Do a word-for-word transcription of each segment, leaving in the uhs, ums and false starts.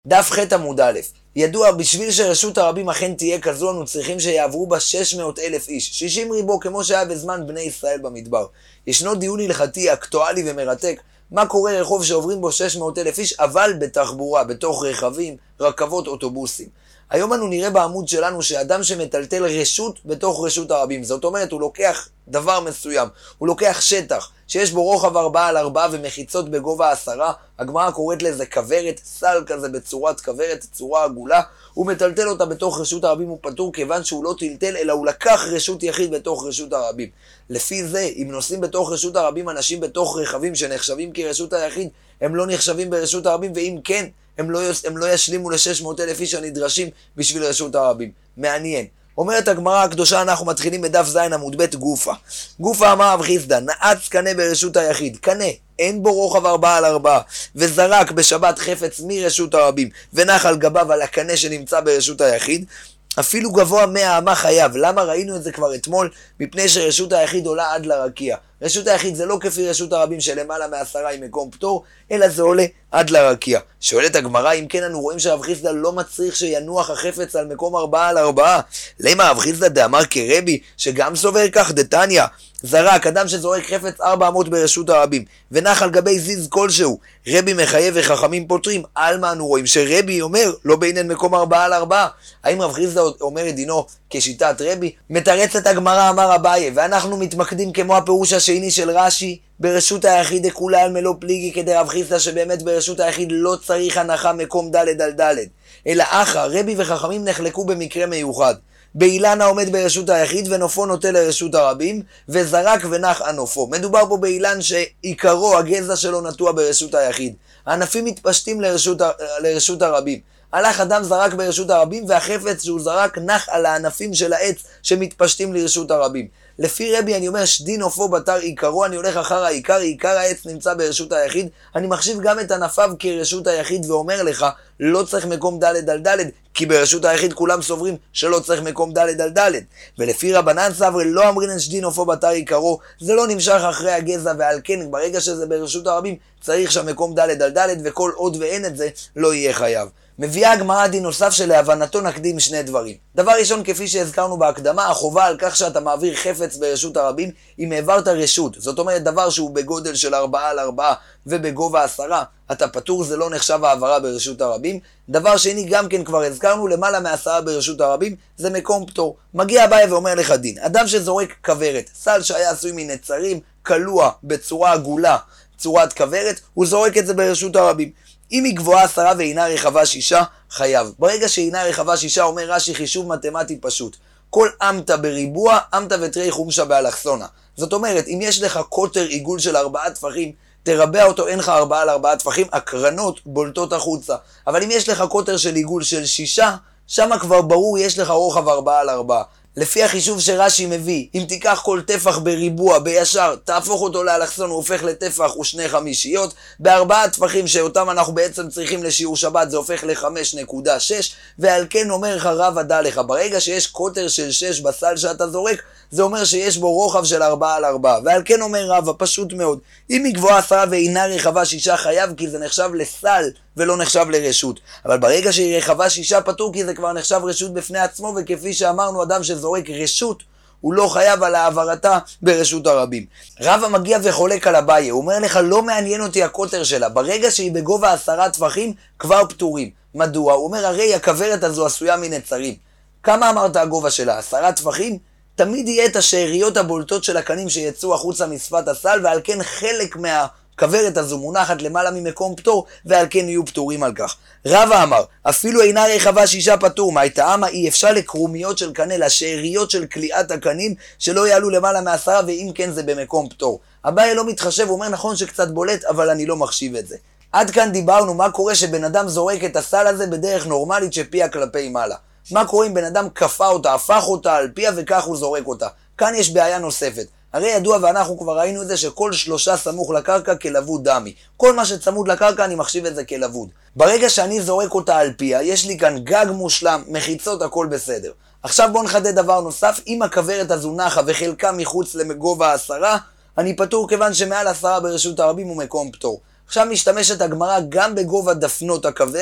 דף ח' עמוד א', ידוע, בשביל שרשות הרבים אכן תהיה כזו, אנו צריכים שיעברו בה שש מאות אלף איש, שישים ריבו כמו שהיה בזמן בני ישראל במדבר. ישנו דיון הלכתי אקטואלי ומרתק, מה קורה רחוב שעוברים בו שש מאות אלף איש, אבל בתחבורה, בתוך רכבים, רכבות, אוטובוסים. היום אנו נראה בעמוד שלנו שאדם שמטלטל רשות בתוך רשות הרבים, זאת אומרת, הוא לוקח דבר מסוים, הוא לוקח שטח שיש בו רוחב ארבעה על ארבעה ומחיצות בגובה עשרה, הגמרא קוראת לזה כברת, סל כזה בצורת כברת, צורה עגולה, הוא מטלטל אותה בתוך רשות הרבים, הוא פטור כיוון שהוא לא טלטל, אלא הוא לקח רשות יחיד בתוך רשות הרבים. לפי זה, אם נוסעים בתוך רשות הרבים אנשים בתוך רכבים שנחשבים כרשות היחיד, הם לא נחשבים ברשות הרבים, ואם כן, הם לא, הם לא ישלימו ל-שש מאות אלף איש הנדרשים בשביל רשות הרבים. מעניין. אומרת הגמרא הקדושה, אנחנו מתחילים בדף ז' עמוד ב' גופה. גופה אמר רב חיסדא, נעץ קנה ברשות היחיד. קנה, אין בו רוחב ארבעה על ארבעה, וזרק בשבת חפץ מרשות הרבים, ונח על גביו על הקנה שנמצא ברשות היחיד, אפילו גבוה מאה אמה חייב. למה ראינו את זה כבר אתמול? מפני שרשות היחיד עולה עד לרקיע. רשות היחיד זה לא כפי רשות הרבים שלמעלה מעשרה עם מקום פטור, אלא זה עולה עד לרקיע. שואלת הגמרא, אם כן אנו רואים שרב חיסדא לא מצריך שינוח החפץ על מקום ארבעה על ארבעה. למה רב חיסדא דאמר כרבי שגם סובר כך? דתניא, זרק אדם שזורק חפץ ארבע אמות ברשות הרבים ונח על גבי זיז כלשהו, רבי מחייב וחכמים פותרים. על מה אנו רואים שרבי אומר לא בעניין מקום ארבעה על ארבעה? האם רב חיסדא אומר את דינו כשיטת רבי? מתרצת הגמרא אמר אביי, ואנחנו מתמקדים כמו הפירוש השני של רש"י, ברשות היחיד דכולי על מלוא פליגי, כדי רב חיסדא שבאמת ברשות היחיד לא צריך הנחה מקום ד' על ד', אלא אחא רבי וחכמים נחלקו במקרה מיוחד. באילן העומד ברשות היחיד ונופו נוטה לרשות הרבים, וזרק ונח ענופו. מדובר פה באילן שעיקרו, הגזע שלו נטוע ברשות היחיד. הענפים מתפשטים לרשות, לרשות הרבים. הלך אדם זרק ברשות הרבים, והחפץ שהוא זרק נח על הענפים של העץ שמתפשטים לרשות הרבים. לפי רבי אני אומר שדין נופו בתר עיקרו, אני הולך אחר העיקר, עיקר העץ נמצא ברשות היחיד, אני מחשיב גם את ענפיו כרשות היחיד ואומר לך לא צריך מקום ד' על ד', כי ברשות היחיד כולם סוברים שלא צריך מקום ד' על ד'. ולפי רבנן סברי לא אמרינן שדין נופו בתר עיקרו, זה לא נמשך אחרי הגזע, ועל כן ברגע שזה ברשות הרבים צריך שם מקום ד' על ד', וכל עוד ואין את זה לא יהיה חייב. מביאה הגמרא דין נוסף שלהבנתו נקדים שני דברים. דבר ראשון, כפי שהזכרנו בהקדמה, החובה על כך שאתה מעביר חפץ ברשות הרבים אם העברת רשות, זאת אומרת דבר שהוא בגודל של ארבעה על ארבעה ובגובה עשרה, אתה פטור, זה לא נחשב העברה ברשות הרבים. דבר שני, גם כן כבר הזכרנו, למעלה מעשרה ברשות הרבים זה מקום פטור. מגיע אביי ואומר לך דין, אדם שזורק כברת, סל שהיה עשוי מנצרים, קלוע בצורה עגולה, צורת כברת, הוא זורק את זה ברשות הרבים. אם היא גבוהה עשרה ואינה רחבה שישה, חייב. ברגע שאינה רחבה שישה, אומר רש"י חישוב מתמטי פשוט. כל אמתא בריבוע, אמתא ותרי חומשה באלכסונה. זאת אומרת, אם יש לך קוטר עיגול של ארבעה טפחים, תרבע אותו, אין לך ארבעה על ארבעה טפחים, הקרנות בולטות החוצה. אבל אם יש לך קוטר של עיגול של שישה, שמה כבר ברור יש לך רוחב ארבעה על ארבעה. לפי החישוב שרש"י מביא, אם תיקח כל טפח בריבוע בישר, תהפוך אותו לאלכסון, הוא הופך לטפח ושני חמישיות, בארבעה טפחים שאותם אנחנו בעצם צריכים לשיעור שבת, זה הופך ל-חמש נקודה שש, ועל כן אומר לך רב עדה לך, ברגע שיש קוטר של שש בסל שאתה זורק, זה אומר שיש בו רוחב של ארבעה על ארבעה, ועל כן אומר רב, פשוט מאוד, אם היא גבוהה עשרה ואינה רחבה שישה חייב, כי זה נחשב לסל ולא נחשב לרשות. אבל ברגע שהיא רחבה שישה פטור, כי זה כבר נחשב רשות בפני עצמו, וכפי שאמרנו, אדם שזורק רשות, הוא לא חייב על העברתה ברשות הרבים. רב המגיע וחולק על אביי, הוא אומר לך, לא מעניין אותי הקוטר שלה, ברגע שהיא בגובה עשרה טפחים, כבר פטורים. מדוע? הוא אומר, הרי הכברת הזו עשויה מנצרים. כמה אמרת הגובה שלה? עשרה טפחים? תמיד יהיה את השאריות הבולטות של הקנים שיצאו החוצה משפת הסל, ועל כן חלק מה... הכברת הזו מונחת למעלה ממקום פטור, ועל כן יהיו פטורים על כך. רבא אמר, אפילו אינה רחבה שישה פטור, מה טעמה? אי אפשר לקרומיות של קנה, לשאריות של קליעת הקנים, שלא יעלו למעלה מעשרה, ואם כן זה במקום פטור. אביי לא מתחשב, הוא אומר נכון שקצת בולט, אבל אני לא מחשיב את זה. עד כאן דיברנו מה קורה שבן אדם זורק את הסל הזה בדרך נורמלית שפיה כלפי מעלה. מה קורה אם בן אדם כפה אותה, הפך אותה על פיה וכך הוא זורק אותה. כאן יש בעיה נוספת. הרי ידוע ואנחנו כבר ראינו את זה שכל שלושה סמוך לקרקע כלבוד דמי. כל מה שצמוד לקרקע אני מחשיב את זה כלבוד. ברגע שאני זורק אותה על פיה, יש לי כאן גג מושלם, מחיצות, הכל בסדר. עכשיו בואו נחדד דבר נוסף, אם הכברת הזו נחה וחלקה מחוץ לגובה עשרה, אני פטור כיוון שמעל עשרה ברשות הרבים הוא מקום פטור. עכשיו משתמשת הגמרא גם בגובה דפנות הכברת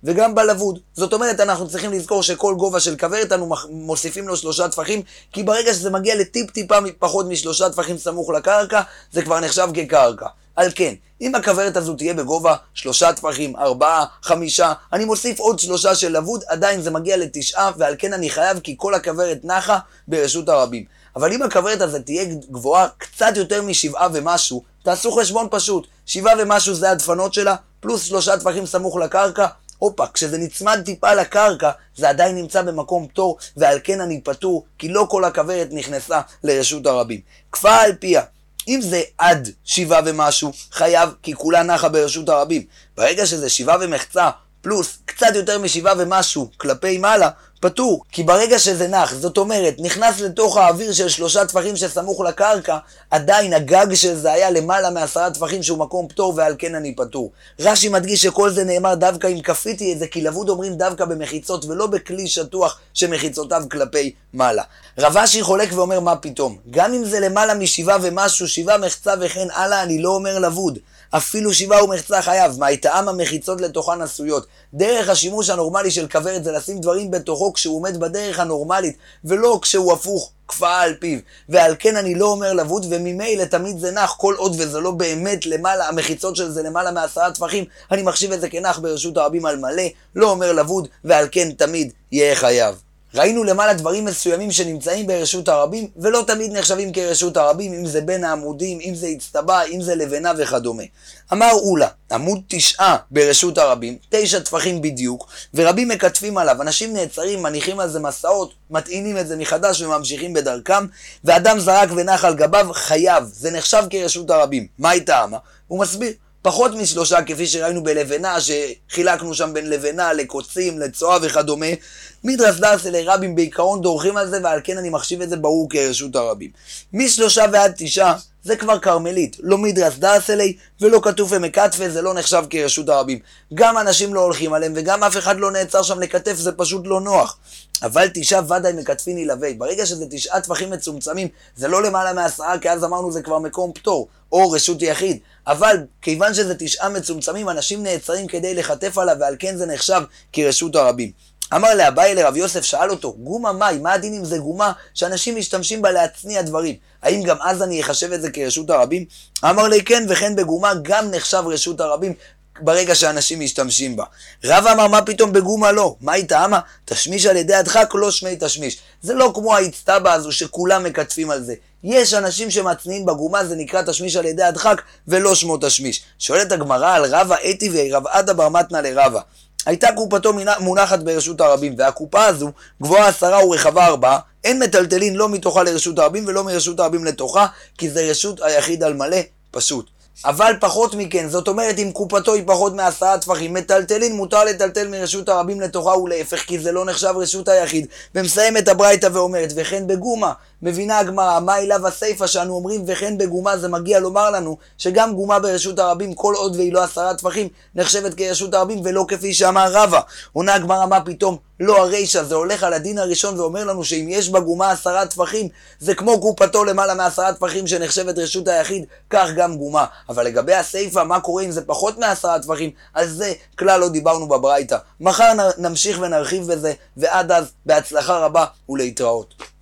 וגם בלבוד. זאת אומרת, אנחנו צריכים לזכור שכל גובה של כוורת אנו מוסיפים לו שלושה טפחים, כי ברגע שזה מגיע לטיפ טיפה פחות משלושה טפחים סמוך לקרקע, זה כבר נחשב כקרקע. על כן, אם הכוורת הזו תהיה בגובה שלושה טפחים, ארבעה, חמישה, אני מוסיף עוד שלושה של לבוד, עדיין זה מגיע לתשעה, ועל כן אני חייב כי כל הכוורת נחה ברשות הרבים. אבל אם הכוורת הזו תהיה גבוהה קצת יותר משבעה ומשהו, תעשו חשבון פשוט, שבעה ומשהו זה הדפנות שלה, פלוס שלושה טפחים סמוך לקרקע, הופה, כשזה נצמד טיפה לקרקע, זה עדיין נמצא במקום פטור, ועל כן אני פטור, כי לא כל הכוורת נכנסה לרשות הרבים. כפה על פיה, אם זה עד שבעה ומשהו, חייב, כי כולה נחה ברשות הרבים. ברגע שזה שבעה ומחצה, פלוס קצת יותר משבעה ומשהו כלפי מעלה, פטור, כי ברגע שזה נח, זאת אומרת, נכנס לתוך האוויר של שלושה טפחים שסמוך לקרקע, עדיין הגג של זה היה למעלה מעשרה טפחים שהוא מקום פטור, ועל כן אני פטור. רש"י מדגיש שכל זה נאמר דווקא אם כפיתי את זה, כי לבוד אומרים דווקא במחיצות ולא בכלי שטוח שמחיצותיו כלפי מעלה. רב אשי חולק ואומר מה פתאום, גם אם זה למעלה משבעה ומשהו, שבעה מחצה וכן הלאה, אני לא אומר לבוד. אפילו שבעה ומחצה חייב, מה טעם המחיצות לתוכן עשויות. דרך השימוש הנורמלי של כוורת זה לשים דברים בתוכו כשהוא עומד בדרך הנורמלית, ולא כשהוא הפוך, כפאה על פיו. ועל כן אני לא אומר לבוד, וממילא תמיד זה נח, כל עוד וזה לא באמת למעלה, המחיצות של זה למעלה מעשרה טפחים, אני מחשיב את זה כנח ברשות הרבים על מלא, לא אומר לבוד, ועל כן תמיד יהיה חייב. ראינו למעלה דברים מסוימים שנמצאים ברשות הרבים, ולא תמיד נחשבים כרשות הרבים, אם זה בין העמודים, אם זה הצטבע, אם זה לבנה וכדומה. אמר אולה, עמוד תשעה ברשות הרבים, תשע טפחים בדיוק, ורבים מקטפים עליו, אנשים נעצרים, מניחים על זה מסעות, מטעינים את זה מחדש וממשיכים בדרכם, ואדם זרק ונח על גביו, חייב, זה נחשב כרשות הרבים. מה הייתה אמה? הוא מסביר. פחות משלושה, כפי שראינו בלבנה, שחילקנו שם בין לבנה לקוצים, לצועה וכדומה. מדרס דרסלי רבים בעיקרון דורכים על זה, ועל כן אני מחשיב את זה ברור כרשות הרבים. משלושה ועד תשעה, זה כבר קרמלית, לא מדרס דרסלי ולא כתוב ומקטפה, זה לא נחשב כרשות הרבים. גם אנשים לא הולכים עליהם, וגם אף אחד לא נעצר שם לקטף, זה פשוט לא נוח. אבל תשעה ודאי מקטפין ילווה. ברגע שזה תשעה טפחים מצומצמים, זה לא למעלה מעשרה, כי אז אמרנו זה כבר מקום פטור, או רשות יחיד. אבל כיוון שזה תשעה מצומצמים, אנשים נעצרים כדי לחטף עליו, ועל כן זה נחשב כרשות הרבים. אמר לאביי לרב יוסף, שאל אותו, גומה מאי, מה הדין אם זה גומה שאנשים משתמשים בה להצניע דברים? האם גם אז אני אחשב את זה כרשות הרבים? אמר לי כן, וכן בגומה גם נחשב רשות הרבים, ברגע שאנשים משתמשים בה. רב אמר מה פתאום בגומה לא? מה היא טעמה? תשמיש על ידי הדחק לא שמי תשמיש. זה לא כמו ההצטבה הזו שכולם מקטפים על זה. יש אנשים שמצניעים בגומה, זה נקרא תשמיש על ידי הדחק ולא שמו תשמיש. שואלת הגמרא על רבא אתי ורב עדה בר מתנה לרבא. הייתה קופתו מונחת ברשות הרבים, והקופה הזו גבוהה עשרה ורחבה ארבעה, אין מטלטלין לא מתוכה לרשות הרבים ולא מרשות הרבים לתוכה, כי זה רשות היחיד על מלא, פשוט. אבל פחות מכן, זאת אומרת אם קופתו היא פחות מעשרה טפחים, מטלטלין מותר לטלטל מרשות הרבים לתוכה ולהפך, כי זה לא נחשב רשות היחיד. ומסיים את הברייתא ואומרת, וכן בגומה, מבינה הגמרא, מה אליו הסיפא שאנו אומרים וכן בגומה, זה מגיע לומר לנו שגם גומה ברשות הרבים, כל עוד והיא לא עשרה טפחים, נחשבת כרשות הרבים ולא כפי שאמר רבא. עונה הגמרא מה פתאום? לא הרישא, זה הולך על הדין הראשון ואומר לנו שאם יש בגומה עשרה טפחים, זה כמו קופתו למעלה מעשרה טפחים שנחשבת רשות היחיד, כך גם גומה. אבל לגבי הסיפא, מה קורה אם זה פחות מעשרה טפחים? על זה כלל לא דיברנו בברייתא. מחר נמשיך ונרחיב בזה, ועד אז בהצלחה רבה ולהתראות.